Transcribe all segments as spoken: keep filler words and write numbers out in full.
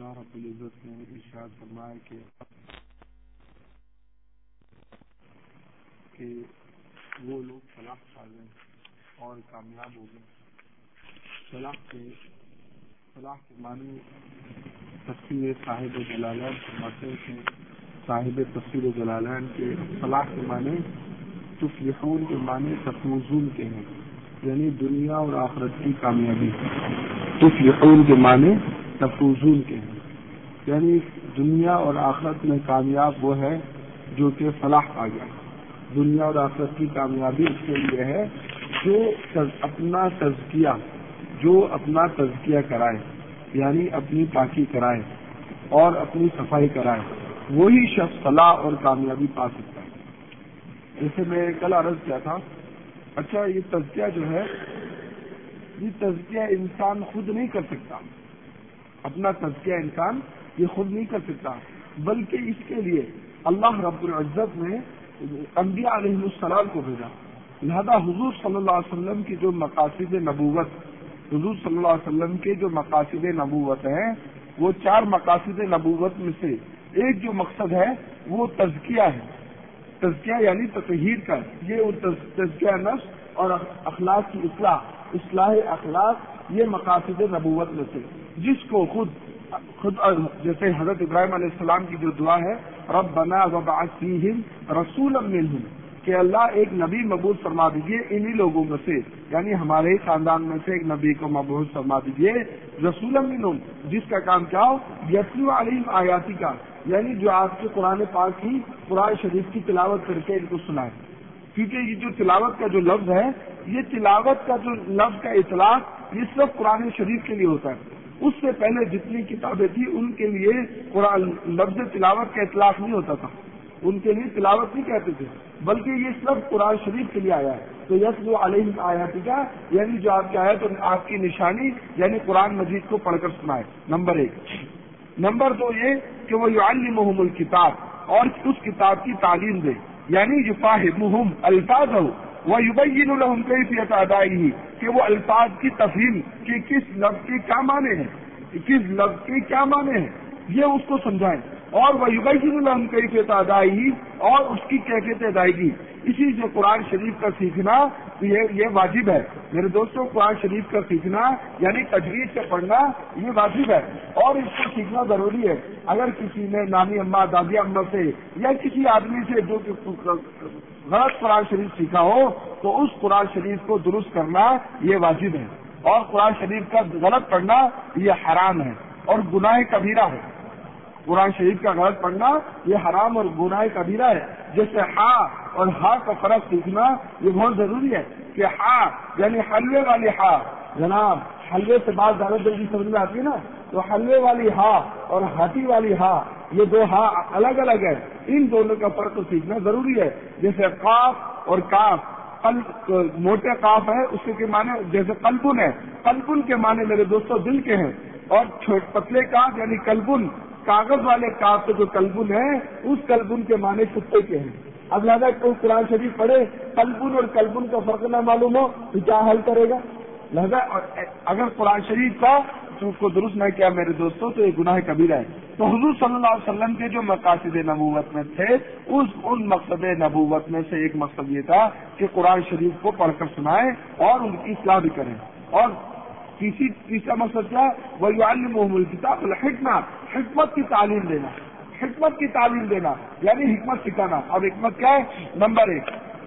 اللہ رب العزت نے ارشاد فرمایا کہ کہ وہ لوگ فلاح پا گئے اور کامیاب ہو گئے. فلاح کے فلاح کے معنی تفسیر صاحب جلالین فرماتے ہیں کہ صاحب تفسیر جلالین کے فلاح کے معنی تفلحون کے معنی تفوزون کے ہیں، یعنی دنیا اور آخرت کی کامیابی. تفلحون کے معنی تفوزون کے ہیں، یعنی دنیا اور آخرت میں کامیاب وہ ہے جو کہ فلاح پا گیا. دنیا اور آخرت کی کامیابی اس کے لیے ہے جو اپنا تزکیہ جو اپنا تزکیہ کرائے، یعنی اپنی پاکی کرائے اور اپنی صفائی کرائے، وہی شخص فلاح اور کامیابی پا سکتا ہے. جیسے میں کل عرض کیا تھا، اچھا یہ تزکیہ جو ہے یہ تزکیہ انسان خود نہیں کر سکتا، اپنا تزکیہ انسان یہ خود نہیں کر سکتا، بلکہ اس کے لیے اللہ رب العزت نے انبیاء علیہ السلام کو بھیجا. لہذا حضور صلی اللہ علیہ وسلم کی جو مقاصد نبوت حضور صلی اللہ علیہ وسلم کے جو مقاصد نبوت ہیں وہ چار مقاصد نبوت میں سے ایک جو مقصد ہے وہ تزکیہ ہے. تزکیہ یعنی تطہیر کا، یہ تزکیہ نفس اور اخلاق کی اصلاح اصلاح اخلاق یہ مقاصد نبوت میں سے، جس کو خود خود جیسے حضرت ابراہیم علیہ السلام کی جو دعا ہے ربنا وابعث فیہم رسولا منہم، کہ اللہ ایک نبی مبعوث فرما دیجیے انہی لوگوں میں سے، یعنی ہمارے ہی خاندان میں سے ایک نبی کو مبعوث فرما دیجیے رسولا منہم، جس کا کام کیا ہو یتلو علیہم آیاتی کا، یعنی جو آپ کے قرآن پاک کی قرآن شریف کی تلاوت کر کے ان کو سنائے. کیونکہ یہ جو تلاوت کا جو لفظ ہے یہ تلاوت کا جو لفظ کا اطلاق یہ صرف قرآن شریف کے لیے ہوتا ہے. اس سے پہلے جتنی کتابیں تھیں ان کے لیے قرآن لفظ تلاوت کا اطلاق نہیں ہوتا تھا، ان کے لیے تلاوت نہیں کہتے تھے، بلکہ یہ صرف قرآن شریف کے لیے آیا ہے. تو یتلو علیہم آیاتی کا یعنی جو آپ کی آیت اور آپ کی نشانی یعنی قرآن مجید کو پڑھ کر سنائے، نمبر ایک. نمبر دو یہ کہ وہ یعلمہم الکتاب، اور اس کتاب کی تعلیم دے، یعنی یفہمہم الفاظہ ویبین لہم کیفیت ادائیہ، کہ وہ الفاظ کی تفہیم کہ کس لفظ کے کیا معنی ہیں کس لفظ کے کیا معنی ہیں یہ اس کو سمجھائیں، اور ویبین لہم کیفیت ادائیہ، اور اس کی کیفیت ادائیگی. اسی سے قرآن شریف کا سیکھنا یہ یہ واجب ہے میرے دوستوں. قرآن شریف کا سیکھنا یعنی تجوید سے پڑھنا یہ واجب ہے اور اس کو سیکھنا ضروری ہے. اگر کسی نے نانی اماں دادی اماں سے یا کسی آدمی سے جو کہ غلط قرآن شریف سیکھا ہو تو اس قرآن شریف کو درست کرنا یہ واجب ہے، اور قرآن شریف کا غلط پڑھنا یہ حرام ہے اور گناہ کبیرہ ہے. قرآن شریف کا غلط پڑھنا یہ حرام اور گناہ کبیرہ ہے. جیسے ہا اور ہا کا فرق سیکھنا یہ بہت ضروری ہے کہ ہا یعنی حلوے والی ہا، جناب حلوے سے بات زیادہ جلدی سمجھ میں آتی ہے نا، تو حلوے والی ہا اور ہاتھی والی ہا یہ دو ہا الگ الگ ہے، ان دونوں کا فرق سیکھنا ضروری ہے. جیسے قاف اور کاف، قلب موٹے قاف ہے اس کے معنی جیسے قلبن ہے، قلبن کے معنی میرے دوستوں دل کے ہیں، اور پتلے کاف یعنی قلبن کاغذ والے کاف سے جو قلبن ہے اس قلبن کے معنی کتے کے ہیں. اب لہٰذا کوئی قرآن شریف پڑھے قلبن اور قلبن کا فرق نہ معلوم ہو تو کیا حل کرے گا؟ لہذا اگر قرآن شریف کا کو درست نہ کیا میرے دوستوں تو یہ گناہ کبیرہ ہے. تو حضور صلی اللہ علیہ وسلم کے جو مقاصد نبوت میں تھے اس ان مقصد نبوت میں سے ایک مقصد یہ تھا کہ قرآن شریف کو پڑھ کر سنائیں اور ان کی اصلاح بھی کریں. اور تیسری تیسرا مقصد کیا وَيُعَلِّمُهُمُ الْكِتَابَ وَالْحِکْمَةَ، حکمت کی تعلیم دینا حکمت کی تعلیم دینا یعنی حکمت سکھانا. اب حکمت کیا ہے؟ نمبر ایک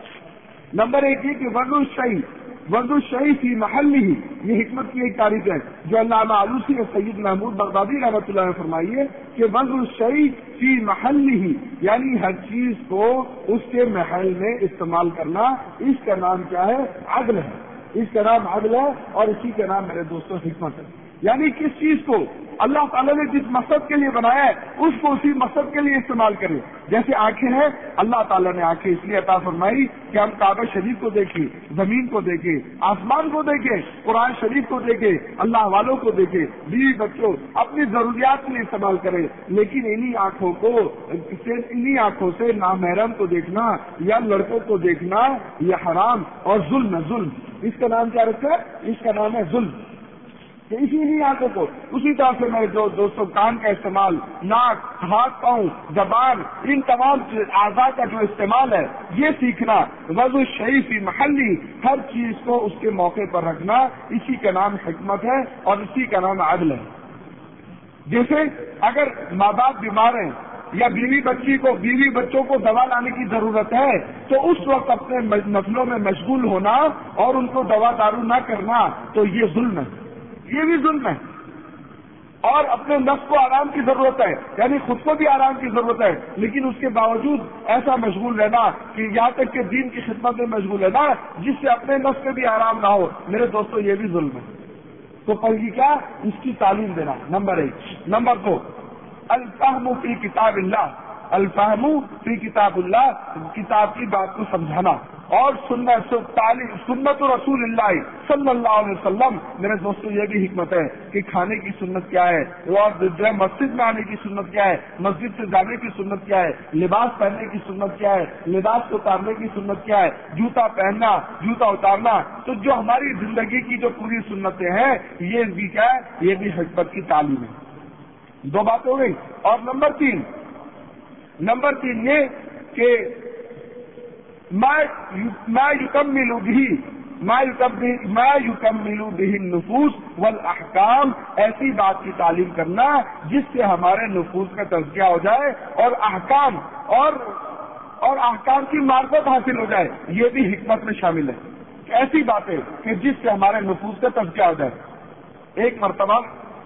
نمبر ایک یہ کہ وضع الشیء وضع الشیء فی محلہ، یہ حکمت کی ایک تعریف ہے جو علامہ آلوسی اور سید محمود بغدادی رحمۃ اللہ نے فرمائی ہے کہ وضع الشیء فی محلہ یعنی ہر چیز کو اس کے محل میں استعمال کرنا. اس کا نام کیا ہے؟ عدل ہے. اس کا نام عدل ہے اور اسی کا نام میرے دوستوں حکمت ہے. یعنی کس چیز کو اللہ تعالیٰ نے جس مقصد کے لیے بنایا ہے اس کو اسی مقصد کے لیے استعمال کرے. جیسے آنکھیں ہیں، اللہ تعالیٰ نے آنکھیں اس لیے عطا فرمائی کہ ہم کعبہ شریف کو دیکھیں، زمین کو دیکھیں، آسمان کو دیکھیں، قرآن شریف کو دیکھیں، اللہ والوں کو دیکھیں، بیوی بچوں اپنی ضروریات کے لیے استعمال کریں. لیکن انہی آنکھوں کو انہی آنکھوں سے نامحرم کو دیکھنا یا لڑکوں کو دیکھنا یہ حرام اور ظلم ہے. ظلم اس کا نام کیا رکھا ہے؟ اس کا نام ہے ظلم. کہ اسی نہیں آنکھوں کو اسی طرح سے میرے جو دوستوں کان کا استعمال، ناک، ہاتھ، پاؤں، زبان، ان تمام اعضاء کا جو استعمال ہے یہ سیکھنا، وضو شریف محلی، ہر چیز کو اس کے موقع پر رکھنا، اسی کا نام حکمت ہے اور اسی کا نام عدل ہے۔ جیسے اگر ماں باپ بیمار ہیں یا بیوی بچی کو بیوی بچوں کو دوا لانے کی ضرورت ہے تو اس وقت اپنے مسئلوں میں مشغول ہونا اور ان کو دوا دارو نہ کرنا تو یہ ظلم ہے، یہ بھی ظلم ہے۔ اور اپنے نفس کو آرام کی ضرورت ہے، یعنی خود کو بھی آرام کی ضرورت ہے، لیکن اس کے باوجود ایسا مشغول رہنا کہ یہاں تک کہ دین کی خدمت میں مشغول رہنا جس سے اپنے نفس کے بھی آرام نہ ہو، میرے دوستو یہ بھی ظلم ہے۔ تو پہلی کیا؟ اس کی تعلیم دینا، نمبر ایک۔ نمبر دو، الفہم فی کتاب اللہ، الفہم فی کتاب اللہ، کتاب کی بات کو سمجھانا، اور سنت سنت رسول اللہ صلی اللہ علیہ وسلم، میرے دوستوں یہ بھی حکمت ہے کہ کھانے کی سنت کیا ہے، اور جو ہے مسجد میں آنے کی سنت کیا ہے، مسجد سے جانے کی سنت کیا ہے، لباس پہننے کی سنت کیا ہے، لباس کو اتارنے کی سنت کیا ہے، جوتا پہننا، جوتا اتارنا، تو جو ہماری زندگی کی جو پوری سنتیں ہیں یہ بھی کیا ہے، یہ بھی حکمت کی تعلیم ہے۔ دو باتیں ہو گئی۔ اور نمبر تین نمبر تین یہ کہ ما یکمل به ما یکمل به النفوس والاحکام، ایسی بات کی تعلیم کرنا جس سے ہمارے نفوس کا تزکیہ ہو جائے اور احکام اور اور احکام کی معرفت حاصل ہو جائے، یہ بھی حکمت میں شامل ہے۔ ایسی باتیں کہ جس سے ہمارے نفوس کا تزکیہ ہو جائے۔ ایک مرتبہ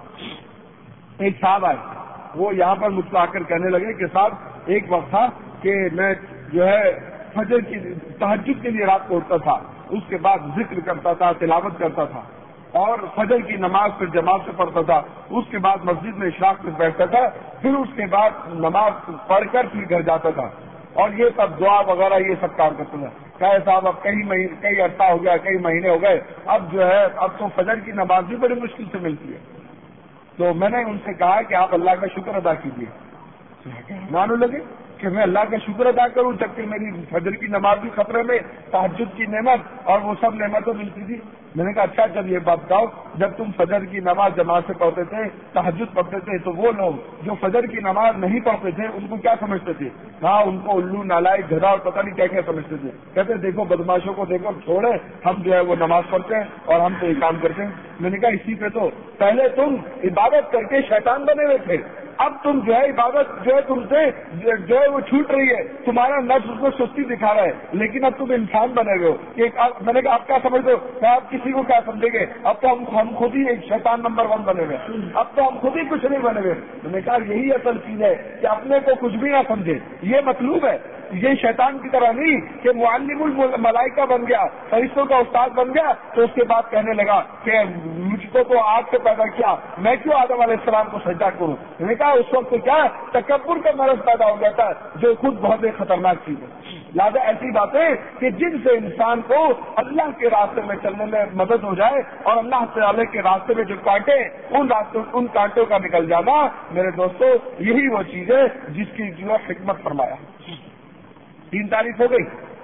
ایک صاحب آئے، وہ یہاں پر مجھ سے آ کر کہنے لگے کہ صاحب ایک وقت تھا کہ میں جو ہے فجر کی تہجد کے لیے رات کو اٹھتا تھا، اس کے بعد ذکر کرتا تھا، تلاوت کرتا تھا، اور فجر کی نماز پھر جماعت سے پڑھتا تھا، اس کے بعد مسجد میں اشراق میں بیٹھتا تھا، پھر اس کے بعد نماز پڑھ کر پھر گھر جاتا تھا، اور یہ سب دعا وغیرہ یہ سب کام کرتا تھا۔ کہا صاحب اب کئی مہینے کئی عرصہ ہو گیا، کئی مہینے ہو گئے، اب جو ہے اب تو فجر کی نماز بھی بڑی مشکل سے ملتی ہے۔ تو میں نے ان سے کہا کہ آپ اللہ کا شکر ادا کیجیے۔ مانو لگے کہ میں اللہ کا شکر ادا کروں جبکہ میری فجر کی نماز بھی خطرے میں، تہجد کی نعمت اور وہ سب نعمتیں ملتی تھی۔ میں نے کہا اچھا جب یہ بات بتاؤ، جب تم فجر کی نماز جماعت سے پڑھتے تھے، تہجد پڑھتے تھے، تو وہ لوگ جو فجر کی نماز نہیں پڑھتے تھے ان کو کیا سمجھتے تھے؟ ہاں ان کو الو نالائق گدھا اور پتہ نہیں کیا کیا سمجھتے تھے۔ کہتے دیکھو بدماشوں کو دیکھو، چھوڑے ہم جو ہے وہ نماز پڑھتے ہیں اور ہم تو یہ کام کرتے ہیں۔ میں نے کہا اسی پہ تو پہلے تم عبادت کر کے شیطان بنے ہوئے تھے، اب تم جو ہے عبادت جو ہے تم سے جو ہے وہ چھوٹ رہی ہے، تمہارا نفس اس میں سستی دکھا رہا ہے، لیکن اب تم انسان بنے ہوئے ہو کہ میں نے کہا آپ کیا سمجھ دو، آپ کسی کو کیا سمجھیں گے؟ اب تو ہم ہم خود ہی ایک شیطان نمبر ون بنے ہوئے، اب تو ہم خود ہی کچھ نہیں بنے ہوئے۔ میں نے کہا یہی اصل چیز ہے کہ اپنے کو کچھ بھی نہ سمجھے، یہ مطلوب ہے۔ یہ شیطان کی طرح نہیں کہ معلم الملائکہ بن گیا، فرشتوں کا استاد بن گیا تو اس کے بعد کہنے لگا کہ مجھ کو تو آگ سے پیدا کیا، میں کیوں آدم علیہ السلام کو سجدہ کروں؟ میں نے کہا اس وقت تو کیا تکبر کا مرض پیدا ہو جاتا ہے جو خود بہت ایک خطرناک چیز ہے۔ لہٰذا ایسی باتیں کہ جن سے انسان کو اللہ کے راستے میں چلنے میں مدد ہو جائے اور اللہ تعالی کے راستے میں جو کانٹے ان راستوں ان کانٹوں کا نکل جانا، میرے دوستو یہی وہ چیز ہے جس کی جو حکمت فرمایا۔ تین تعریف ہو گئی۔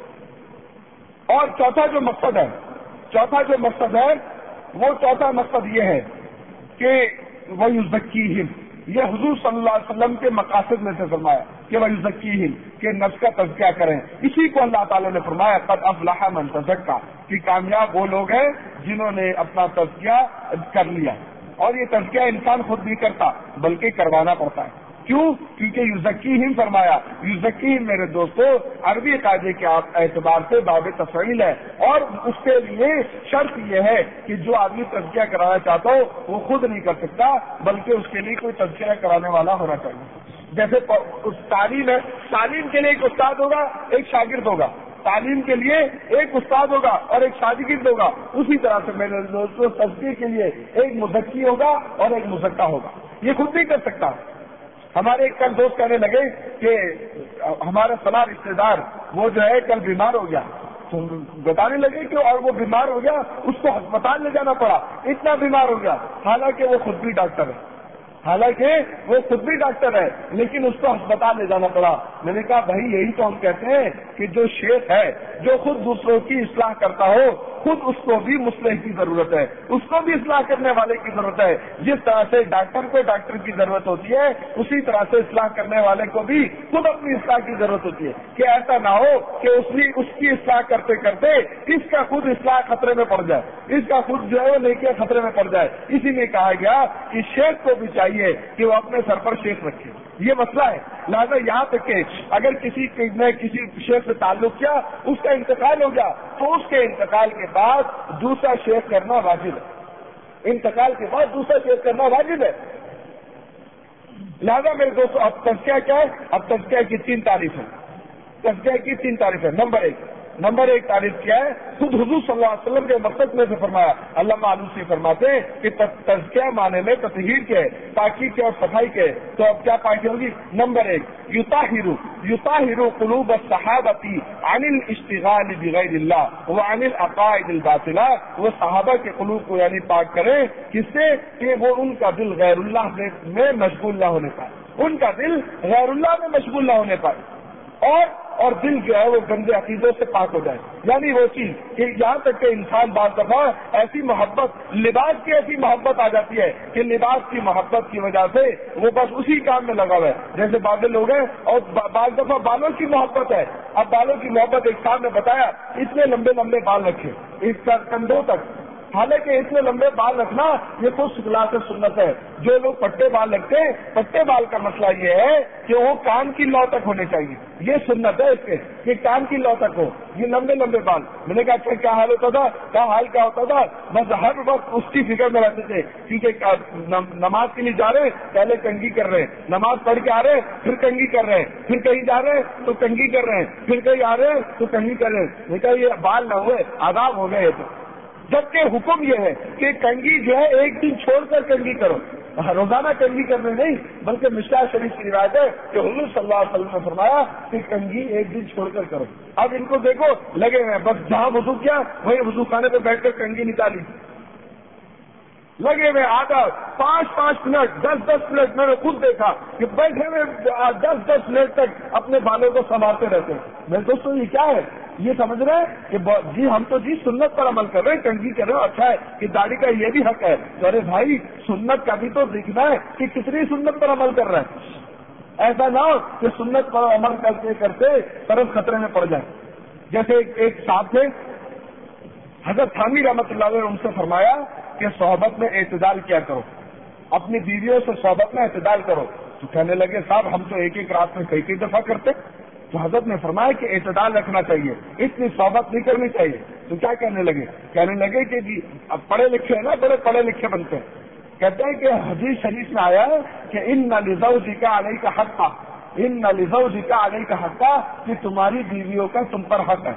اور چوتھا جو مقصد ہے چوتھا جو مقصد ہے وہ چوتھا مقصد یہ ہے کہ وَيُزَكِّيهِمْ، یہ حضور صلی اللہ علیہ وسلم کے مقاصد میں سے فرمایا کہ وَيُزَكِّيهِمْ، کہ نفس کا تزکیہ کریں۔ اسی کو اللہ تعالیٰ نے فرمایا قَدْ أَفْلَحَ مَنْ تَزَكَّىٰ، کہ کامیاب وہ لوگ ہیں جنہوں نے اپنا تزکیہ کر لیا۔ اور یہ تزکیہ انسان خود نہیں کرتا بلکہ کروانا پڑتا ہے۔ کیوں؟ کیونکہ یزکیہم فرمایا۔ یزکیہم میرے دوستو عربی قاعدے کے اعتبار سے باب تفعیل ہے، اور اس کے لیے شرط یہ ہے کہ جو آدمی تزکیہ کرانا چاہتا ہو وہ خود نہیں کر سکتا بلکہ اس کے لیے کوئی تزکیہ کرانے والا ہونا چاہیے۔ جیسے تعلیم ہے، تعلیم کے لیے ایک استاد ہوگا، ایک شاگرد ہوگا، تعلیم کے لیے ایک استاد ہوگا اور ایک شاگرد ہوگا، اسی طرح سے میرے دوستوں تزکیے کے لیے ایک مزکی ہوگا اور ایک مزکہ ہوگا۔ یہ خود نہیں کر سکتا۔ ہمارے ایک کل دوست کہنے لگے کہ ہمارا فلاں رشتے دار وہ جو ہے کل بیمار ہو گیا، تو بتانے لگے کہ اور وہ بیمار ہو گیا، اس کو ہسپتال لے جانا پڑا، اتنا بیمار ہو گیا، حالانکہ وہ خود بھی ڈاکٹر ہے حالانکہ وہ خود بھی ڈاکٹر ہے لیکن اس کو ہسپتال لے جانا پڑا۔ میں نے کہا بھائی یہی تو ہم کہتے ہیں کہ جو شیخ ہے جو خود دوسروں کی اصلاح کرتا ہو خود اس کو بھی مصلح کی ضرورت ہے, اس کو بھی اصلاح کرنے والے کی ضرورت ہے. جس طرح سے ڈاکٹر کو ڈاکٹر کی ضرورت ہوتی ہے اسی طرح سے اصلاح کرنے والے کو بھی خود اپنی اصلاح کی ضرورت ہوتی ہے کہ ایسا نہ ہو کہ اس کی اس کی اصلاح کرتے کرتے اس کا خود اصلاح خطرے میں پڑ جائے, اس کا خود جو ہے وہ نیکیاں خطرے میں پڑ جائے. اسی لیے کہا گیا کہ شیخ کو بھی چاہیے کہ وہ اپنے سر پر شیخ رکھے. یہ مسئلہ ہے. لہٰذا یہاں تک کہ اگر کسی نے کسی شیخ سے تعلق کیا اس کا انتقال ہو گیا تو اس کے انتقال کے بعد دوسرا شیخ کرنا واجب ہے. انتقال کے بعد دوسرا شیخ کرنا واجب ہے. لہٰذا میرے دوستوں اب تزکیہ کیا ہے؟ اب تزکیہ کی تین تعریف ہے. تزکیہ کی تین تعریف ہے. نمبر ایک نمبر ایک تعریف کیا ہے؟ خود حضور صلی اللہ علیہ وسلم کے مقصد میں سے فرمایا. علامہ آلوسی فرماتے ہیں کہ تزکیہ معنی میں تطہیر کے پاکی کے اور صفائی کے. تو اب کیا پاکی ہوگی؟ نمبر ایک یطہر یطہر قلوب الصحابہ عن الاشتغال بغیر اللہ وعن العقائد الباطلہ. وہ صحابہ کے قلوب کو یعنی پاک کریں کس سے کہ وہ ان کا دل غیر اللہ میں مشغول نہ ہونے پائے, ان کا دل غیر اللہ میں مشغول نہ ہونے پائے اور اور دل جو ہے وہ گندے عقیدوں سے پاک ہو جائے. یعنی وہ چیز کہ یہاں تک کہ انسان بعض دفعہ ایسی محبت لباس کی ایسی محبت آ جاتی ہے کہ لباس کی محبت کی وجہ سے وہ بس اسی کام میں لگا ہوا ہے. جیسے بعض لوگ ہیں اور بعض دفعہ بالوں کی محبت ہے. اب بالوں کی محبت ایک صاحب نے بتایا اتنے لمبے لمبے بال رکھے اس کا کندھوں تک. حالانکہ اتنے لمبے بال رکھنا یہ خود کلاس سنت ہے. جو لوگ پٹے بال رکھتے ہیں پٹے بال کا مسئلہ یہ ہے کہ وہ کان کی لو تک ہونے چاہیے. یہ سنت ہے اس کے کہ کان کی لو تک ہو. یہ لمبے لمبے بال. میں نے کہا اچھا کیا حال ہوتا تھا؟ کیا حال کیا ہوتا تھا؟ بس ہر وقت اس کی فکر میں رہتے تھے کیونکہ نماز کے لیے جا رہے ہیں پہلے کنگھی کر رہے ہیں, نماز پڑھ کے آ رہے ہیں پھر کنگھی کر رہے ہیں, پھر کہیں جا رہے ہیں تو کنگھی کر رہے ہیں, پھر کہیں آ رہے ہیں تو کنگھی کر رہے ہیں. میں کہا یہ بال نہ ہوئے آداب ہو گئے. تو جبکہ حکم یہ ہے کہ کنگھی جو ہے ایک دن چھوڑ کر کنگھی کرو, روزانہ کنگھی کرنے نہیں. بلکہ مشکاہ شریف کی روایت ہے کہ حضور صلی اللہ علیہ وسلم نے فرمایا کہ کنگھی ایک دن چھوڑ کر کرو. اب ان کو دیکھو لگے ہوئے بس جہاں وضو کیا وہیں وضو خانے پہ بیٹھ کر کنگھی نکالی, لگے ہوئے آدھا پانچ پانچ منٹ دس دس منٹ میں نے خود دیکھا کہ بیٹھے ہوئے دس دس منٹ تک اپنے بالوں کو سنبھالتے رہتے ہیں. میرے دوستوں یہ کیا ہے؟ یہ سمجھ رہے ہیں کہ جی ہم تو جی سنت پر عمل کر رہے ہیں, کنگھی کر رہے ہیں, اچھا ہے کہ داڑھی کا یہ بھی حق ہے. تو ارے بھائی سنت کا بھی تو دیکھنا ہے کہ کتنی سنت پر عمل کر رہے ہیں. ایسا نہ ہو کہ سنت پر عمل کرتے کرتے طرف خطرے میں پڑ جائے. جیسے ایک صاحب تھے حضرت تھانوی رحمۃ اللہ علیہ نے ان سے فرمایا کہ صحبت میں اعتدال کیا کرو, اپنی بیویوں سے صحبت میں اعتدال کرو. تو کہنے لگے صاحب ہم تو ایک ایک رات میں کئی کئی دفعہ کرتے. تو حضرت نے فرمایا کہ اعتدال رکھنا چاہیے, اتنی صحبت نہیں کرنی چاہیے. تو کیا کہنے لگے؟ کہنے لگے کہ جی اب پڑھے لکھے ہیں نا, بڑے پڑھے لکھے بنتے ہیں. کہتے ہیں کہ حدیث شریف میں آیا ہے کہ ان نہ لزوجک علیک حق, ان نہ لزوجک علیک حق کہ تمہاری بیویوں کا تم پر حق ہے.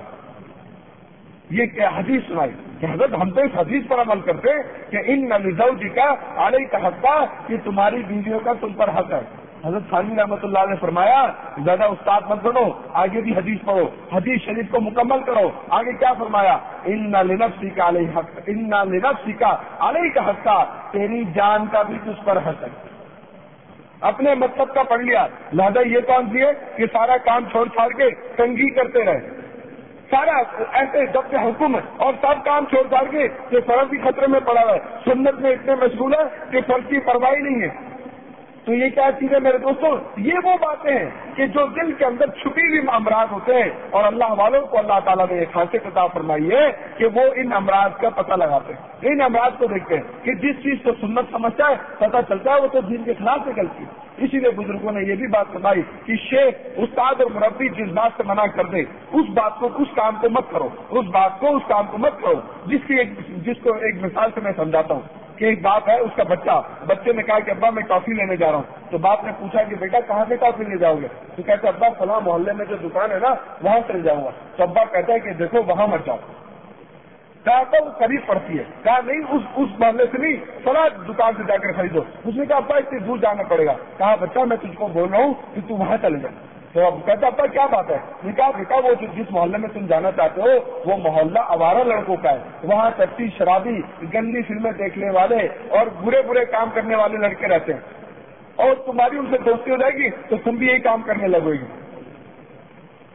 یہ کیا حدیث سنائی کہ حضرت ہم تو اس حدیث پر عمل کرتے کہ ان نہ لزوجک علیک حق کہ تمہاری بیویوں کا تم پر حق ہے. حضرت ثانوی رحمۃ اللہ نے فرمایا زیادہ استاد مت بنو, آگے بھی حدیث پڑھو, حدیث شریف کو مکمل کرو. آگے کیا فرمایا؟ اِنَّ لِنَفْسِكَ عَلَيْكَ حَقٌّ, اِنَّ لِنَفْسِكَ عَلَيْكَ حَقٌّ, تیری جان کا بھی تجھ پر حق ہے. اپنے مطلب کا پڑھ لیا. لہذا یہ کون سی ہے کہ سارا کام چھوڑ چھاڑ کے کنگھی کرتے رہے, سارا ایسے جب سے حکم ہے اور سب کام چھوڑ چھاڑ کے کہ فرض بھی خطرے میں پڑا ہوا ہے, سنت میں اتنے مشغول ہے کہ فرض کی پرواہ نہیں ہے. تو یہ کیا چیز ہے میرے دوستوں؟ یہ وہ باتیں ہیں کہ جو دل کے اندر چھپی ہوئی امراض ہوتے ہیں اور اللہ والوں کو اللہ تعالیٰ نے ایک خاصیت عطا فرمائی ہے کہ وہ ان امراض کا پتہ لگاتے ہیں, ان امراض کو دیکھتے ہیں کہ جس چیز کو سنت سمجھتا ہے پتہ چلتا ہے وہ تو دین کے خلاف نکلتی ہے. اسی لیے بزرگوں نے یہ بھی بات فرمائی کہ شیخ استاد اور مربی جس بات سے منع کر دے اس بات کو اس کام کو مت کرو, اس بات کو اس کام کو مت کرو. جس کی ایک جس کو ایک مثال سے میں سمجھاتا ہوں کہ ایک باپ ہے, اس کا بچہ بچے نے کہا کہ ابا میں ٹافی لینے جا رہا ہوں. تو باپ نے پوچھا کہ بیٹا کہاں سے ٹافی لے جاؤ گے؟ تو کہتے ابا فلاں محلے میں جو دکان ہے نا وہاں سے لے جاؤں گا. تو ابا کہتا ہے کہ دیکھو وہاں مت جاؤ. کہا تو وہ قریب پڑتی ہے. کہا نہیں اس اس محلے سے نہیں, فلاں دکان سے جا کر خریدو. اس نے کہا ابا اتنی دور جانا پڑے گا. کہا بچہ میں تجھ کو بول رہا ہوں کہ تو وہاں چلے جا. تو اب کہتا ابا کیا بات ہے؟ میں کہا بیٹا وہ جس محلے میں تم جانا چاہتے ہو وہ محلہ آوارہ لڑکوں کا ہے, وہاں سچی شرابی گندی فلمیں دیکھنے والے اور برے برے کام کرنے والے لڑکے رہتے ہیں, اور تمہاری ان سے دوستی ہو جائے گی تو تم بھی یہی کام کرنے لگو گی.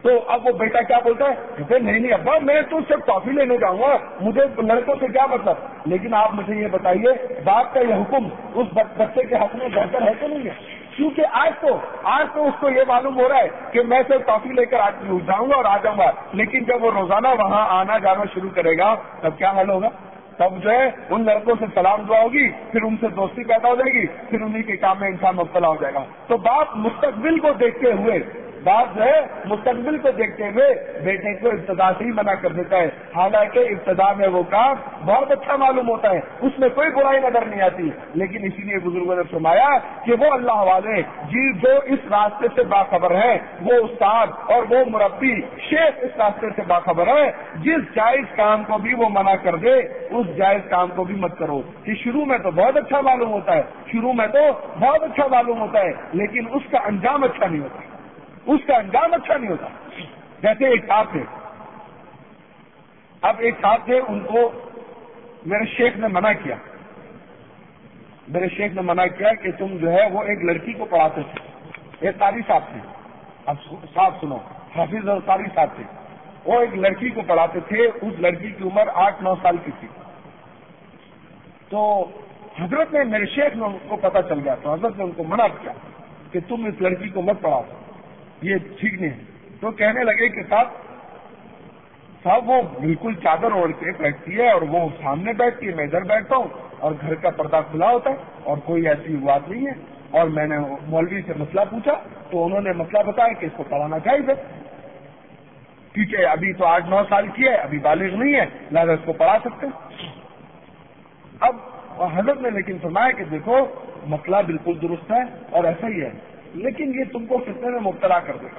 تو اب وہ بیٹا کیا بولتا ہے, کہتے نہیں نہیں ابا میں تو صرف ٹافی لینے جاؤں گا, مجھے لڑکوں سے کیا مطلب. لیکن آپ مجھے یہ بتائیے باپ کا یہ حکم اس بچے کے حق میں بہتر ہے کہ نہیں ہے؟ کیونکہ آج تو آج تو اس کو یہ معلوم ہو رہا ہے کہ میں صرف ٹافی لے کر جاؤں گا اور آ جاؤں گا, لیکن جب وہ روزانہ وہاں آنا جانا شروع کرے گا تب کیا حل ہوگا؟ تب جو ہے ان لڑکوں سے سلام دعا ہوگی, پھر ان سے دوستی پیدا ہو جائے گی, پھر انہی کے کام میں انسان مبتلا ہو جائے گا. تو باپ مستقبل کو دیکھتے ہوئے باپ جو ہے مستقبل کو دیکھتے ہوئے بیٹے کو ابتدا سے ہی منع کر دیتا ہے, حالانکہ ابتدا میں وہ کام بہت اچھا معلوم ہوتا ہے, اس میں کوئی برائی نظر نہیں آتی. لیکن اسی لیے بزرگوں نے فرمایا کہ وہ اللہ والے جی جو اس راستے سے باخبر ہے, وہ استاد اور وہ مربی شیخ اس راستے سے باخبر ہے, جس جائز کام کو بھی وہ منع کر دے اس جائز کام کو بھی مت کرو. کہ شروع میں تو بہت اچھا معلوم ہوتا ہے, شروع میں تو بہت اچھا معلوم ہوتا ہے, لیکن اس کا انجام اچھا نہیں ہوتا, اس کا انجام اچھا نہیں ہوتا. جیسے ایک صاحب تھے, اب ایک صاحب تھے, ان کو میرے شیخ نے منع کیا, میرے شیخ نے منع کیا کہ تم جو ہے وہ ایک لڑکی کو پڑھاتے تھے. ایک قاری صاحب تھے, اب صاحب سنو, حافظ اور قاری صاحب تھے, وہ ایک لڑکی کو پڑھاتے تھے, اس لڑکی کی عمر آٹھ نو سال کی تھی. تو حضرت نے میرے شیخ نے ان کو پتہ چل گیا, تو حضرت نے ان کو منع کیا کہ تم اس لڑکی کو مت پڑھاؤ, یہ ٹھیک نہیں ہے. تو کہنے لگے کہ صاحب صاحب وہ بالکل چادر اوڑھ کے بیٹھتی ہے اور وہ سامنے بیٹھتی ہے, میں ادھر بیٹھتا ہوں اور گھر کا پردہ کھلا ہوتا ہے اور کوئی ایسی بات نہیں ہے. اور میں نے مولوی سے مسئلہ پوچھا تو انہوں نے مسئلہ بتایا کہ اس کو پڑھانا جائز ہے, کیونکہ ابھی تو آٹھ نو سال کی ہے, ابھی بالغ نہیں ہے, لہٰذا اس کو پڑھا سکتے ہیں. اب حضرت نے لیکن فرمایا کہ دیکھو مسئلہ بالکل درست ہے اور ایسا ہی ہے, لیکن یہ تم کو فتنے میں مبتلا کر دے گا.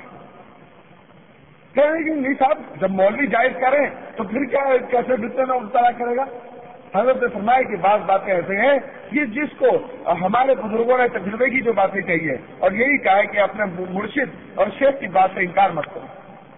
کہ نہیں صاحب جب مولوی جائز کریں تو پھر کیا کیسے فتنے میں مبتلا کرے گا؟ حضرت نے فرمایا کہ بعض باتیں ایسے ہیں کہ جس کو ہمارے بزرگوں نے تجربے کی جو باتیں کہی ہے اور یہی کہا ہے کہ اپنے مرشد اور شیخ کی بات سے انکار مت کرو.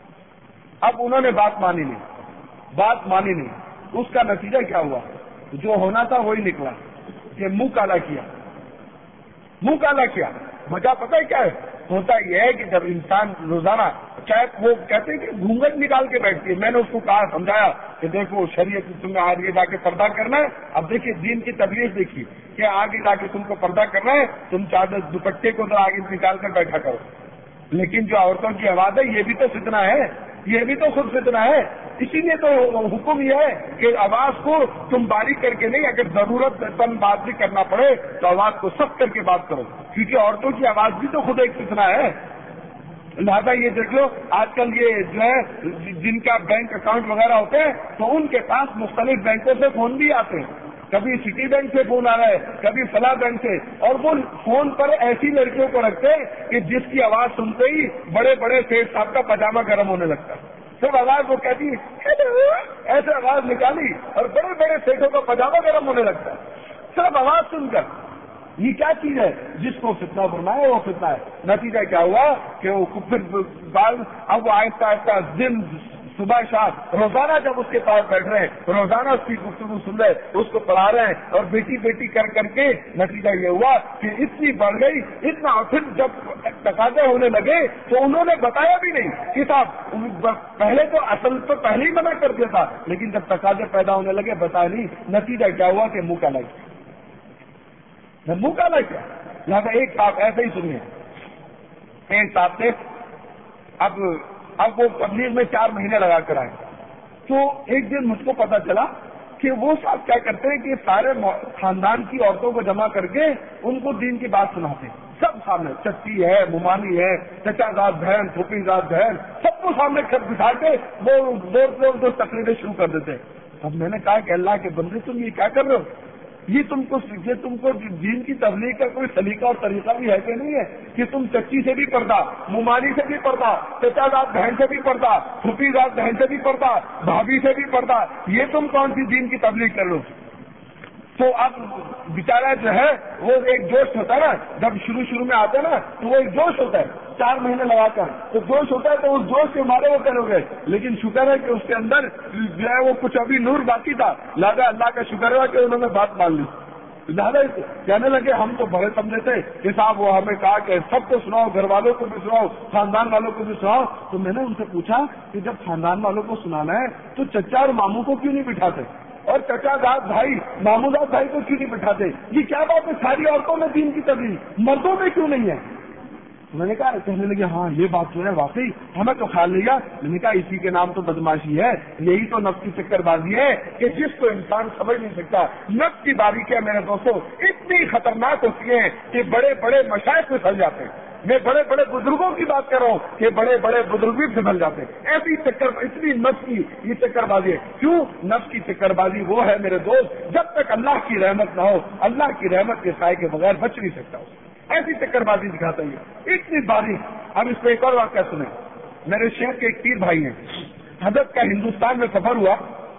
اب انہوں نے بات مانی نہیں, بات مانی نہیں, اس کا نتیجہ کیا ہوا؟ جو ہونا تھا وہی نکلا کہ منہ کالا کیا, منہ کالا کیا. وجہ پتہ ہے کیا ہے؟ ہوتا یہ ہے کہ جب انسان روزانہ چاہے وہ کہتے ہیں کہ گھونگھٹ نکال کے بیٹھتی ہے, میں نے اس کو کہا سمجھایا کہ دیکھو شریعت تمہیں آگے جا کے پردہ کرنا ہے. اب دیکھیے دین کی تبلیغ دیکھیے کہ آگے جا کے تم کو پردہ کرنا ہے, تم چادر دوپٹے کو تو آگے نکال کر بیٹھا کرو. لیکن جو عورتوں کی آواز ہے یہ بھی تو فتنہ ہے, یہ بھی تو خود فتنہ ہے. اسی لیے تو حکم یہ ہے کہ آواز کو تم باریک کر کے نہیں, اگر ضرورت تن بات بھی کرنا پڑے تو آواز کو سخت کر کے بات کرو, کیونکہ عورتوں کی آواز بھی تو خود ایک فتنہ ہے. لہٰذا یہ دیکھ لو آج کل یہ جو ہے جن کا بینک اکاؤنٹ وغیرہ ہوتے ہیں تو ان کے پاس مختلف بینکوں سے فون بھی آتے ہیں, کبھی سٹی بینک سے فون آ رہا ہے, کبھی فلاں بینک سے, اور وہ فون پر ایسی لڑکیوں کو رکھتے کہ جس کی آواز سنتے ہی بڑے بڑے سیٹ صاحب کا پاجامہ گرم ہونے لگتا ہے. سب آواز وہ کہتی ایسے آواز نکالی اور بڑے بڑے سیٹوں کا پاجامہ گرم ہونے لگتا ہے صرف آواز سن کر. یہ کیا چیز ہے؟ جس کو فتنہ فرمایا وہ فتنہ ہے. نتیجہ کیا ہوا کہ وہ پھر بال اب وہ آہستہ آہستہ دن صبح شام روزانہ جب اس کے پاس بیٹھ رہے ہیں, روزانہ اس کی گفتگو سن رہے, اس کو پڑھا رہے ہیں, اور بیٹی بیٹی کر کر کے نتیجہ یہ ہوا کہ اتنی بڑھ گئی اتنا. پھر جب تقاضے ہونے لگے تو انہوں نے بتایا بھی نہیں کہ صاحب پہلے تو اصل تو پہلے ہی منع کر دیا تھا, لیکن جب تقاضے پیدا ہونے لگے بتایا نہیں. نتیجہ کیا ہوا کہ منہ کالا کیا, منہ کالا کیا. لہٰذا ایک صاحب ایسے ہی سنیے, ایک صاحب سے اب اب وہ تبلیغ میں چار مہینے لگا کر آئے, تو ایک دن مجھ کو پتا چلا کہ وہ صاحب کیا کرتے ہیں کہ سارے خاندان کی عورتوں کو جمع کر کے ان کو دین کی بات سناتے ہیں. سب سامنے, چچی ہے, ممانی ہے, چچا زاد بہن, پھوپھی زاد بہن, سب کو سامنے کھٹ بٹھا کے وہ زور زور سے تقریریں شروع کر دیتے ہیں. اب میں نے کہا کہ اللہ کے بندے تم یہ کیا کر رہے ہو؟ یہ تم کو یہ تم کو دین کی تبلیغ کا کوئی سلیقہ اور طریقہ بھی ہے کہ نہیں ہے کہ تم چچی سے بھی پردہ, ممانی سے بھی پردہ, چچا زاد بہن سے بھی پردہ, پھوپھی زاد بہن سے بھی پردہ, بھابھی سے بھی پردہ, یہ تم کون سی دین کی تبلیغ کر لو؟ تو اب بیچارہ جو ہے وہ ایک جوش ہوتا ہے نا, جب شروع شروع میں آتے ہیں نا تو وہ ایک جوش ہوتا ہے, چار مہینے لگا کر تو جوش ہوتا ہے, تو اس جوش کے مارے وہ کرو گے. لیکن شکر ہے کہ اس کے اندر جو ہے وہ کچھ ابھی نور باقی تھا, لہٰذا اللہ کا شکر ہے کہ انہوں نے بات مان لی. لہٰذا کہنے لگے ہم تو بڑے سمجھے تھے کہ صاحب وہ ہمیں کہا کہ سب کو سناؤ، گھر والوں کو بھی سناؤ، خاندان والوں کو بھی سناؤ. تو میں نے ان سے پوچھا کہ جب خاندان والوں کو سنانا ہے تو چچا اور ماموں کو کیوں نہیں بٹھاتے، اور چچا داد بھائی ماموں داد بھائی کو کیوں نہیں بٹھاتے؟ یہ کیا بات ہے، ساری عورتوں میں دین کی تبلیغ، مردوں میں کیوں نہیں ہے؟ میں نے کہا کہنے لگے ہاں یہ بات تو ہے واقعی، ہمیں تو خیال نہیں گیا. میں نے کہا اسی کے نام تو بدماشی ہے، یہی تو نفس کی چکر بازی ہے کہ جس کو انسان سمجھ نہیں سکتا. نفس کی باریکیاں میرے دوستوں اتنی خطرناک ہوتی ہیں کہ بڑے بڑے مشائخ میں پھنس جاتے ہیں. میں بڑے بڑے بزرگوں کی بات کر رہا ہوں کہ بڑے بڑے بزرگ بھی پھنس جاتے ہیں. ایسی چکر، اتنی نفس کی یہ چکر بازی ہے. کیوں؟ نفس کی چکر بازی وہ ہے میرے دوست جب تک اللہ کی رحمت نہ ہو، اللہ کی رحمت کے سائے کے بغیر بچ نہیں سکتا. ایسی چکر بازی دکھاتا ہے اتنی باریک. اب اس پہ ایک اور واقعہ سنیں. میرے شہر کے ایک پیر بھائی ہیں، حضرت کا ہندوستان میں سفر ہوا،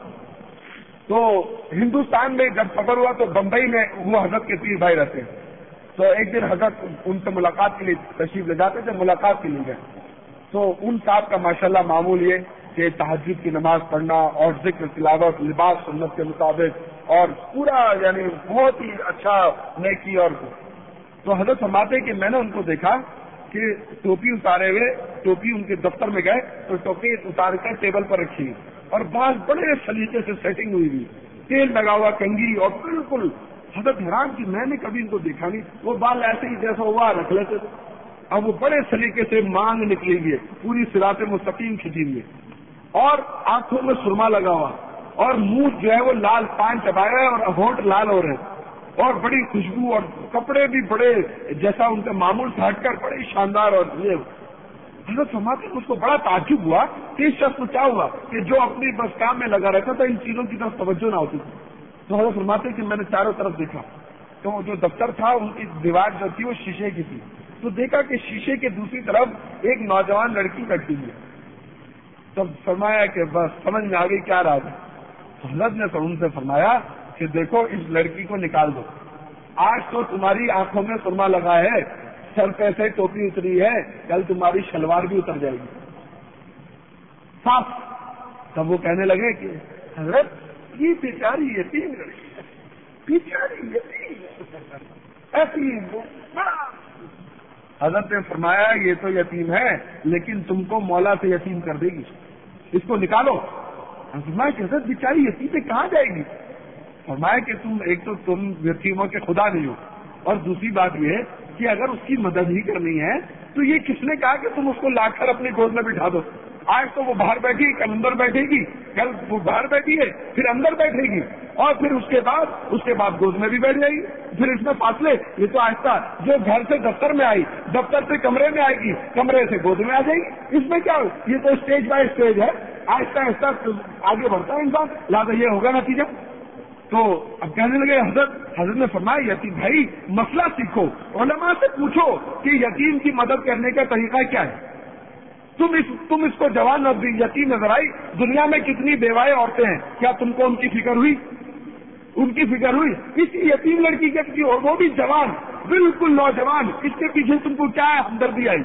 تو ہندوستان میں جب سفر ہوا تو بمبئی میں وہ حضرت کے پیر بھائی رہتے ہیں. تو ایک دن حضرت ان سے ملاقات کے لیے تشریف لے جاتے تھے، ملاقات کے لیے گئے. تو ان صاحب کا ماشاءاللہ معمول یہ کہ تہجد کی نماز پڑھنا اور ذکر تلاوت، لباس سنت کے مطابق، اور پورا یعنی بہت ہی اچھا نیکی. اور تو حضرت فرماتے ہیں کہ میں نے ان کو دیکھا کہ ٹوپی اتارے ہوئے، ٹوپی ان کے دفتر میں گئے تو ٹوپی اتار کر ٹیبل پر رکھی اور بال بڑے سلیقے سے سیٹنگ ہوئی ہوئی، تیل لگا ہوا، کنگھی، اور بالکل. حضرت حیران کہ میں نے کبھی ان کو دیکھا نہیں، وہ بال ایسے ہی جیسا ہوا رکھ لیتے تھے. اب وہ بڑے سلیقے سے مانگ نکلی ہوئی ہے، پوری صراط مستقیم کھینچی ہوئی ہے، اور آنکھوں میں سرما لگا ہوا، اور منہ جو ہے وہ لال پان چبایا ہے اور ہونٹ لال ہو رہے ہیں، اور بڑی خوشبو، اور کپڑے بھی بڑے جیسا ان کا معمول سے ہٹ کر بڑے شاندار. اور یہ حضرت فرماتے ہیں اس کو بڑا تعجب ہوا کہ اس شخص کو کیا ہوا کہ جو اپنی بس کام میں لگا رہتا تھا ان چیزوں کی طرف توجہ نہ ہوتی تھی. تو حضرت فرماتے ہیں کہ میں نے چاروں طرف دیکھا تو جو دفتر تھا ان کی دیوار جو تھی وہ شیشے کی تھی. تو دیکھا کہ شیشے کے دوسری طرف ایک نوجوان لڑکی بیٹھی ہوئی ہے. تب فرمایا کہ بس سمجھ میں آ گئی کیا راز ہے. حضرت نے ان سے فرمایا کہ دیکھو اس لڑکی کو نکال دو، آج تو تمہاری آنکھوں میں سرما لگا ہے، سر پہ سے ٹوپی اتری ہے، کل تمہاری شلوار بھی اتر جائے گی صاف. تب وہ کہنے لگے کہ حضرت یہ بیچاری یتیم لڑکی ہے، بیچاری یتیم ایسی. حضرت نے فرمایا یہ تو یتیم ہے لیکن تم کو مولا سے یتیم کر دے گی، اس کو نکالو. فرمایا کہ حضرت بیچاری یتیم پہ کہاں جائے گی؟ فرمایا کہ تم ایک تو تم یتیموں کے خدا نہیں ہو، اور دوسری بات یہ ہے کہ اگر اس کی مدد ہی کرنی ہے تو یہ کس نے کہا کہ تم اس کو لا کر اپنی گود میں بٹھا دو؟ آج تو وہ باہر بیٹھی، کل اندر بیٹھے گی، کل وہ باہر بیٹھی ہے پھر اندر بیٹھے گی، اور پھر اس کے بعد اس کے بعد گود میں بھی بیٹھ جائے گی. پھر اس میں فاصلے. یہ تو آہستہ جو گھر سے دفتر میں آئی، دفتر سے کمرے میں آئے گی، کمرے سے گود میں آ جائے گی. اس میں کیا ہو؟ یہ تو اسٹیج بائی اسٹیج ہے، آہستہ آہستہ آگے بڑھتا ہے انسان. لہٰذا یہ ہوگا نتیجہ. تو اب کہنے لگے حضرت حضرت نے فرمایا یتیم بھائی مسئلہ سیکھو، علماء سے پوچھو کہ یتیم کی مدد کرنے کا طریقہ کیا ہے. تم اس تم اس کو جوان یتیم نظر آئی، دنیا میں کتنی بیوائیں عورتیں ہیں، کیا تم کو ان کی فکر ہوئی؟ ان کی فکر ہوئی اس یتیم لڑکی کے، اور وہ بھی جوان، بالکل نوجوان، اس کے پیچھے تم کو کیا ہے ہمدردی آئی؟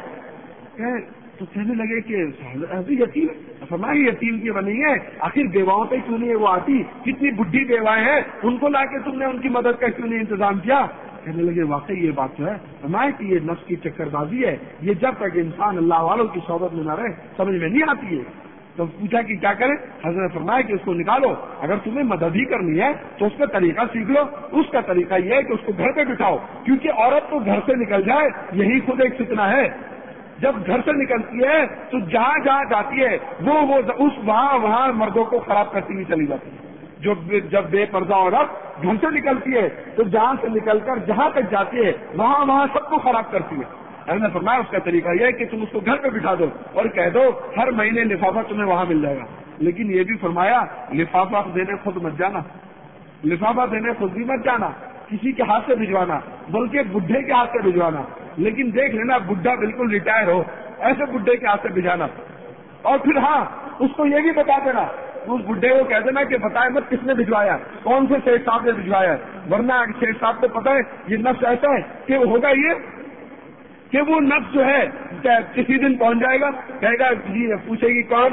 تو کہنے لگے کہ یتیم فرمایا یتیم کی بنی ہے، آخر بیواؤں پہ کیوں نہیں ہے وہ آتی؟ کتنی بڈھی بیوائیں ہیں، ان کو لا کے تم نے ان کی مدد کا کیوں نہیں انتظام کیا؟ کہنے لگے واقعی یہ بات تو ہے. فرمایا کہ یہ نفس کی چکر بازی ہے، یہ جب تک انسان اللہ والوں کی صحبت میں نہ رہے سمجھ میں نہیں آتی ہے. تو پوچھا کہ کیا کریں؟ حضرت نے فرمایا کہ اس کو نکالو، اگر تمہیں مدد ہی کرنی ہے تو اس کا طریقہ سیکھ لو. اس کا طریقہ یہ ہے کہ اس کو گھر پہ بٹھاؤ، کیونکہ عورت تو گھر سے نکل جائے یہی خود ایک فتنہ ہے. جب گھر سے نکلتی ہے تو جہاں جہاں جاتی ہے وہ وہ اس وہاں وہاں مردوں کو خراب کرتی ہوئی چلی جاتی ہے. جو جب بے پردہ عورت گھر سے نکلتی ہے تو جہاں سے نکل کر جہاں تک جاتی ہے وہاں وہاں سب کو خراب کرتی ہے. میں نے فرمایا اس کا طریقہ یہ ہے کہ تم اس کو گھر پہ بٹھا دو اور کہہ دو ہر مہینے لفافہ تمہیں وہاں مل جائے گا. لیکن یہ بھی فرمایا لفافہ دینے خود مت جانا، لفافہ دینے خود بھی مت جانا، کسی کے ہاتھ سے بھجوانا، بلکہ بڈھے کے ہاتھ سے بھجوانا. لیکن دیکھ لینا بڈھا بالکل ریٹائر ہو، ایسے بڈھے کے ہاتھ سے بھجانا. اور پھر ہاں اس کو یہ بھی بتا دینا، اس بڈھے کو کہہ دینا کہ بتائے مت کس نے بھجوایا، کون سے شیخ صاحب نے بھجوایا، ورنہ شیخ صاحب کو پتہ ہے یہ نفس ایسا ہے کہ ہوگا یہ کہ وہ نفس جو ہے کسی دن پہنچ جائے گا، کہے گا جی پوچھے گی کون آپ،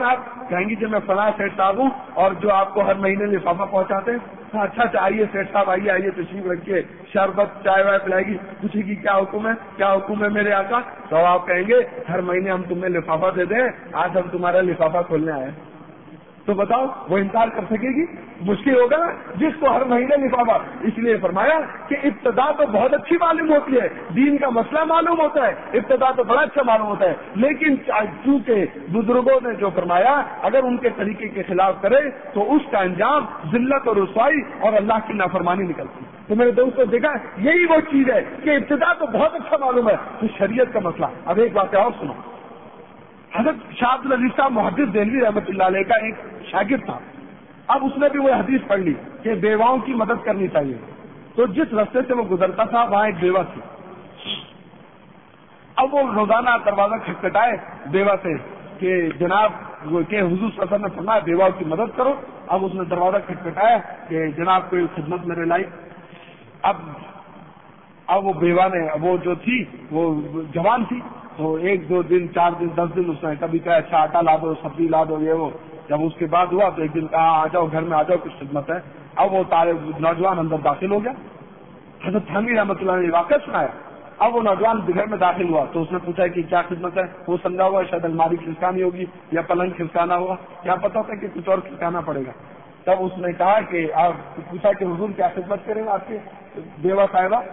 کہیں گی کہ میں فلاں سیٹ صاحب ہوں اور جو آپ کو ہر مہینے لفافہ پہنچاتے ہیں. اچھا اچھا آئیے سیٹ صاحب آئیے آئیے تشریف رکھیے, شربت چائے وائے پلائے گی, پوچھے گی کیا حکم ہے کیا حکم ہے میرے آقا, تو آپ کہیں گے ہر مہینے ہم تمہیں لفافہ دے دیں, آج ہم تمہارا لفافہ کھولنے آئے. تو بتاؤ وہ انکار کر سکے گی؟ مشکل ہوگا نا, جس کو ہر مہینے لفافہ. اس لیے فرمایا کہ ابتدا تو بہت اچھی معلوم ہوتی ہے, دین کا مسئلہ معلوم ہوتا ہے, ابتدا تو بڑا اچھا معلوم ہوتا ہے, لیکن چونکہ بزرگوں نے جو فرمایا اگر ان کے طریقے کے خلاف کرے تو اس کا انجام ذلت اور رسوائی اور اللہ کی نافرمانی نکلتی. تو میرے دوستوں دیکھا یہی وہ چیز ہے کہ ابتدا تو بہت اچھا معلوم ہے, تو شریعت کا مسئلہ. اب ایک بات اور سنو, حضرت شاہ عبد العزیز صاحب محدث دہلوی رحمۃ اللہ علیہ کا ایک شاگرد تھا. اب اس نے بھی وہ حدیث پڑھ لی کہ بیواؤں کی مدد کرنی چاہیے. تو جس رستے سے وہ گزرتا تھا وہاں ایک بیوہ تھی. اب وہ روزانہ دروازہ کھٹکھٹائے بیوہ سے کہ جناب کہ حضور صلی اللہ علیہ وسلم نے فرمایا بیواؤں کی مدد کرو. اب اس نے دروازہ کھٹکھٹایا کہ جناب کوئی خدمت میرے لائی. اب اب وہ بیوہ نے وہ جو تھی وہ جوان تھی, تو ایک دو دن چار دن دس دن اس نے کبھی کہا اچھا آٹا لا دو سبزی لا دو یہ وہ. جب اس کے بعد ہوا تو ایک دن کہا آ جاؤ گھر میں آ جاؤ کچھ خدمت ہے. اب وہ تارے نوجوان اندر داخل ہو گیا. حضرت تھانوی رحمۃ اللہ نے واقعہ سنایا. اب وہ نوجوان گھر میں داخل ہوا تو اس نے پوچھا کہ کیا خدمت ہے. وہ سمجھا ہوا شاید الماری کھسکانی ہوگی یا پلنگ کھسکانا ہوگا, کیا پتا تھا کہ کچھ اور کھسکانا پڑے گا. تب اس نے کہا کہ آپ پوچھا کہ حضور کیا خدمت کریں آپ کے بیوہ صاحبہ,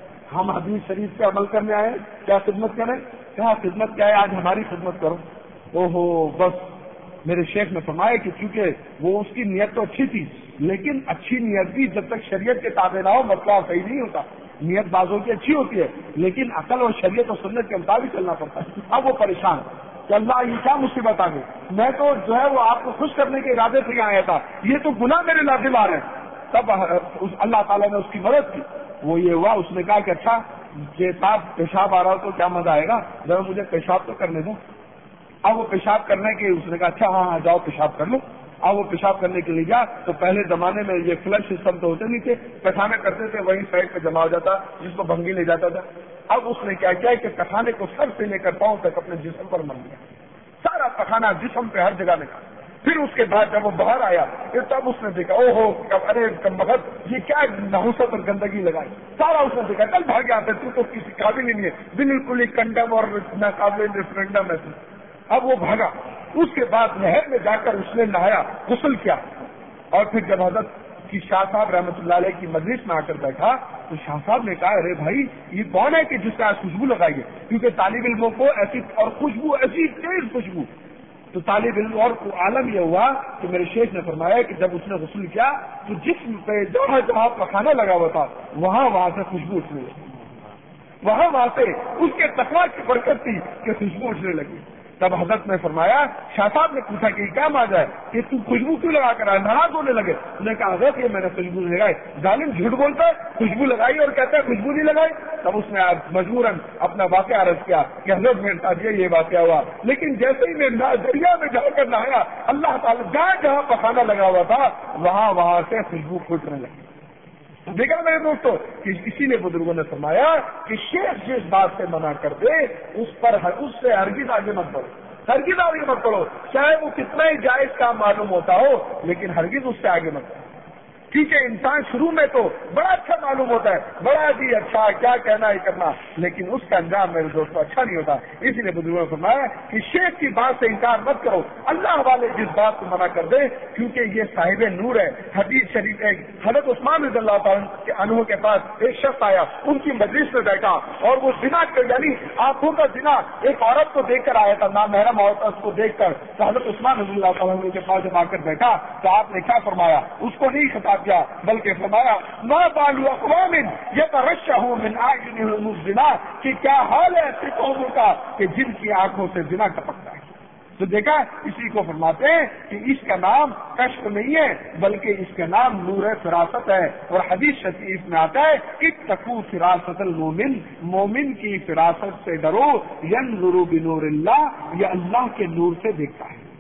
ہم حدیث شریف پہ عمل کرنے آئے, کیا خدمت کریں. کہا خدمت کیا ہے, آج ہماری خدمت کرو. او ہو بس میرے شیخ نے فرمایا کہ چونکہ وہ اس کی نیت تو اچھی تھی, لیکن اچھی نیت بھی جب تک شریعت کے تابع نہ ہو مسئلہ صحیح نہیں ہوتا. نیت بازوں کی اچھی ہوتی ہے لیکن عقل اور شریعت اور سنت کے مطابق چلنا پڑتا ہے. اب وہ پریشان کہ اللہ یہ کیا مصیبت آ گئی, میں تو جو ہے وہ آپ کو خوش کرنے کے ارادے سے آیا تھا, یہ تو گناہ میرے لازم آ رہے ہیں. تب اللہ تعالیٰ نے اس کی مدد کی. وہ یہ ہوا اس نے کہا کہ اچھا کہ صاحب پیشاب آ رہا ہو تو کیا مزہ آئے گا, ذرا مجھے پیشاب تو کرنے دو. اب وہ پیشاب کرنے کے اس نے کہا اچھا ہاں جاؤ پیشاب کر لو. اب وہ پیشاب کرنے کے لیے گیا تو پہلے زمانے میں یہ فلش سسٹم تو ہوتے نہیں تھے, پخانا کرتے تھے وہیں سائڈ پہ جمع ہو جاتا جس کو بھنگی لے جاتا تھا. اب اس نے کیا کیا کہ پخانے کو سر سے لے کر پاؤں تک اپنے جسم پر مر گیا, سارا پخانا جسم پہ ہر جگہ نکالا. پھر اس کے بعد جب وہ باہر آیا پھر تب اس نے دیکھا او ہو ارے مغد یہ کیا نحوست اور گندگی لگائی. سارا اس نے دیکھا کل بھاگ آتے تو تو کسی قابل ہی نہیں ہے, بالکل ہی کنڈم اور ناقابل ریفرنڈم ہے. اب وہ بھاگا. اس کے بعد نہر میں جا کر اس نے نہایا, غسل کیا, اور پھر جب حضرت کی شاہ صاحب رحمۃ اللہ علیہ کی مجلس میں آ کر بیٹھا تو شاہ صاحب نے کہا ارے بھائی یہ کون ہے کہ جس کا خوشبو لگائی ہے, کیونکہ طالب علموں کو ایسی اور خوشبو ایسی تیز خوشبو. تو طالب علم اور عالم یہ ہوا کہ میرے شیخ نے فرمایا کہ جب اس نے غسل کیا تو جسم پہ جہاں جہاں پخانا لگا ہوا تھا وہاں وہاں سے خوشبو اٹھنے لگی, وہاں وہاں سے اس کے تقویٰ کی برکت تھی کہ خوشبو اٹھنے لگی. تب حضرت نے فرمایا, شاہ صاحب نے پوچھا کہ کیا ماجا ہے کہ تو خوشبو کیوں لگا کر آئے, ناراض ہونے لگے. انہوں نے کہا حضرت یہ میں نے خوشبو نہیں لگائی. ظالم جھوٹ بولتا ہے, خوشبو لگائی اور کہتا ہے خوشبو نہیں لگائی. تب اس نے مجبوراً اپنا واقعہ عرض کیا کہ حضرت میرے ساتھ یہ واقعہ ہوا, لیکن جیسے ہی میں دریا میں جا کر نہایا اللہ تعالیٰ جہاں جہاں پخانا لگا ہوا تھا وہاں وہاں سے خوشبو پھوٹنے لگی. دیکھا میرے دوستوں کہ اسی لیے بزرگوں نے فرمایا کہ شیخ جس بات سے منع کر دے اس پر اس سے ہرگز آگے مت بڑھو, ہرگز آگے مت بڑھو, چاہے وہ کتنا ہی جائز کام معلوم ہوتا ہو, لیکن ہرگز اس سے آگے مت بڑھو. کیونکہ انسان شروع میں تو بڑا اچھا معلوم ہوتا ہے, بڑا جی اچھا کیا کہنا ہے کرنا, لیکن اس کا انجام میرے دوست اچھا نہیں ہوتا. اسی لیے بزرگوں نے فرمایا کہ شیخ کی بات سے انکار مت کرو, اللہ والے جس بات کو منع کر دے کیونکہ یہ صاحب نور ہے. حدیث شریف ہے حضرت عثمان رضی اللہ تعالیٰ عنہ کے پاس ایک شخص آیا, ان کی مجلس میں بیٹھا اور وہ زنا کر یعنی آنکھوں کا زنا ایک عورت کو دیکھ کر آیا تھا, نامحرم عورت اس کو دیکھ کر. تو حضرت عثمان رضی اللہ تعالیٰ عنہ کے پاس جب آ کر بیٹھا تو آپ نے کیا فرمایا, اس کو نہیں خطاب کیا بلکہ فرمایا ما بال اقوام یترشحون من اعینہم الزنا, کہ کیا حال ہے ایسی قوموں کا کہ جن کی آنکھوں سے زنا ٹپکتا ہے. تو دیکھا اسی کو فرماتے ہیں کہ اس کا نام کشف نہیں ہے بلکہ اس کا نام نور فراست ہے. اور حدیث شریف میں آتا ہے اتقوا فراست المومن, مومن کی فراست سے ڈرو, ینظر بنور اللہ, یہ اللہ کے نور سے دیکھتا ہے.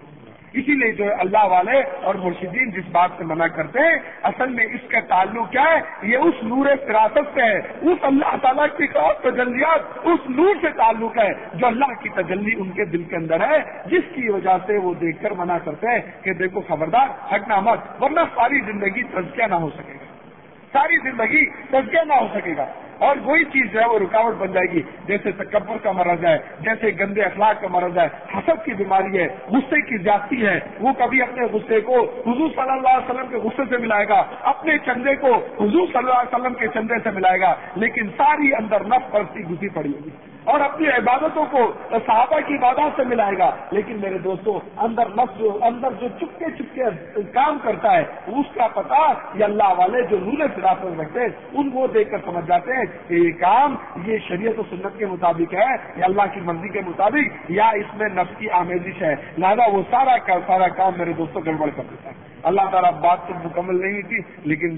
اسی لیے جو اللہ والے اور مرشدین جس بات سے منع کرتے ہیں اصل میں اس کا تعلق کیا ہے؟ یہ اس نور فراست سے ہے، اس اللہ تعالیٰ کی خاص تجلیات، اس نور سے تعلق ہے جو اللہ کی تجلی ان کے دل کے اندر ہے، جس کی وجہ سے وہ دیکھ کر منع کرتے ہیں کہ دیکھو خبردار ہٹنا مت، ورنہ ساری زندگی تزکیہ نہ ہو سکے گا، ساری زندگی تزکیہ نہ ہو سکے گا، اور وہی چیز جو ہے وہ رکاوٹ بن جائے گی، جیسے تکبر کا مرض ہے، جیسے گندے اخلاق کا مرض ہے، حسد کی بیماری ہے، غصے کی زیادتی ہے، وہ کبھی اپنے غصے کو حضور صلی اللہ علیہ وسلم کے غصے سے ملائے گا، اپنے چندے کو حضور صلی اللہ علیہ وسلم کے چندے سے ملائے گا، لیکن ساری اندر نفس پرستی گھسی پڑی ہوگی، اور اپنی عبادتوں کو صحابہ کی عبادات سے ملائے گا، لیکن میرے دوستوں اندر نفس جو اندر جو چپکے چپکے کام کرتا ہے اس کا پتہ یہ اللہ والے جو نور فراست رکھتے ہیں ان کو دیکھ کر سمجھ جاتے ہیں کہ یہ کام یہ شریعت و سنت کے مطابق ہے یا اللہ کی مرضی کے مطابق یا اس میں نفس کی آمیزش ہے، لہذا وہ سارا کا سارا کام میرے دوستوں گڑبڑ کر دیتا ہے۔ اللہ تعالیٰ بات تو مکمل نہیں تھی، لیکن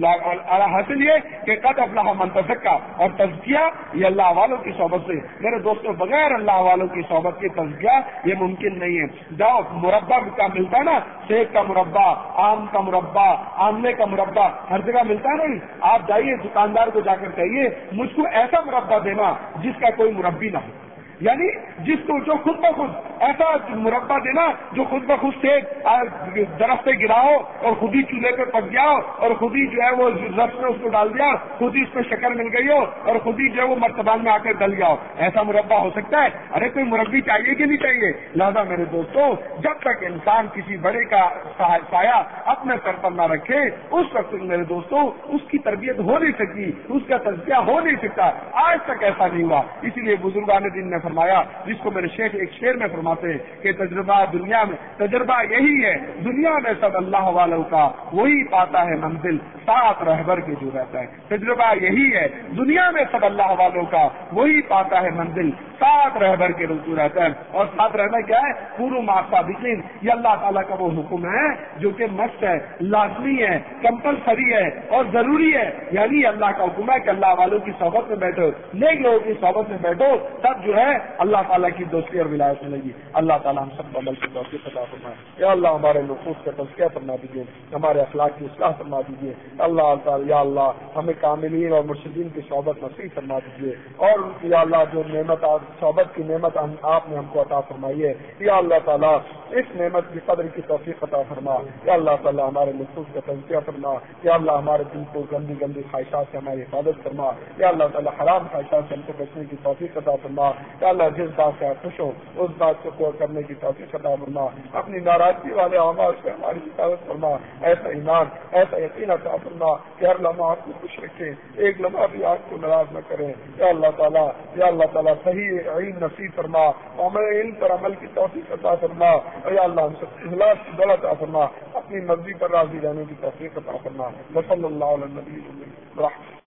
حاصل یہ کہ قد افلح من تزکا، اور تزکیہ یہ اللہ والوں کی صحبت سے، میرے دوستوں بغیر اللہ والوں کی صحبت کے تزکیہ یہ ممکن نہیں ہے۔ جاؤ مربع کا ملتا ہے نا، سیب کا مربع، آم کا مربع، آملے کا مربع ہر جگہ ملتا ہے نہیں، آپ جائیے دکاندار کو جا کر کہیے مجھ کو ایسا مربع دینا جس کا کوئی مربی نہ ہو، یعنی جس کو جو خود بخود ایسا مربع دینا جو خود بخود سے درخت سے گراؤ اور خود ہی چولہے پہ پک گیا ہو اور خود ہی جو ہے وہ رس میں اس کو ڈال دیا، خود ہی اس پہ شکر مل گئی ہو اور خود ہی جو ہے وہ مرتبان میں آ کر گل گیا ہو، ایسا مربع ہو سکتا ہے؟ ارے کوئی مربی چاہیے کہ نہیں چاہیے؟ لہذا میرے دوستوں جب تک انسان کسی بڑے کا سایہ اپنے سر پر نہ رکھے اس وقت میرے دوستوں اس کی تربیت ہو نہیں سکتی، اس کا تزکیہ ہو نہیں سکتا، آج تک ایسا نہیں ہوا۔ اسی لیے بزرگان دین نے فرمایا، جس کو میرے شیخ ایک شعر میں فرماتے ہیں کہ تجربہ دنیا میں تجربہ یہی ہے، دنیا میں سب اللہ والوں کا وہی پاتا ہے منزل، ساتھ رہبر کے جو رہتا ہے۔ تجربہ یہی ہے، دنیا میں سب اللہ والوں کا وہی پاتا ہے منزل، ساتھ رہبر کے جو رہتا ہے۔ اور ساتھ رہنا کیا ہے؟ پورو معصابین، یہ اللہ تعالیٰ کا وہ حکم ہے جو کہ مست ہے، لازمی ہے، کمپلسری ہے اور ضروری ہے، یعنی اللہ کا حکم ہے کہ اللہ والوں کی صحبت میں بیٹھو، نیک لوگوں کی صحبت میں بیٹھو، تب جو ہے اللہ تعالیٰ کی دوستی اور ولایت ملے گی۔ اللہ تعالیٰ ہم سب کو عمل کی توفیق عطا فرمائے۔ یا اللہ ہمارے نفوس کا تزکیہ فرما دیجیے، ہمارے اخلاق کی اصلاح فرما دیجیے۔ اللہ تعالیٰ یا اللہ ہمیں کاملین اور مرشدین کی صحبت نصیب فرما دیجیے، اور یا اللہ جو نعمت صحبت کی نعمت ہم آپ نے ہم کو عطا فرمائی ہے، یا اللہ تعالیٰ اس نعمت کی قدر کی توفیق عطا فرما۔ یا اللہ تعالیٰ ہمارے نفوس کا تزکیہ فرما، یا اللہ ہمارے دل کو گندی گندی خواہشات سے ہماری حفاظت فرما، یا اللہ تعالیٰ حرام خواہشات سے ہم کو بچنے کی توفیق عطا فرما۔ یا اللہ جس بات سے خوش ہو اس بات کو پورا کرنے کی توفیق عطا فرما، اپنی ناراضگی والے اعمال سے ہماری حفاظت فرما، ایسا ایمان ایسا یقین عطا فرما کہ ہر لمحہ آپ کو خوش رکھے، ایک لمحہ بھی آپ کو ناراض نہ کریں۔ یا اللہ تعالیٰ یا اللہ تعالیٰ صحیح علم نصیب فرما، ہمیں علم پر عمل کی توفیق عطا فرما، اور یا اللہ ہم سب اخلاص کی دولت عطا فرما، اپنی مرضی پر راضی رہنے کی توفیق عطا فرما۔ صلی اللہ علیہ وسلم۔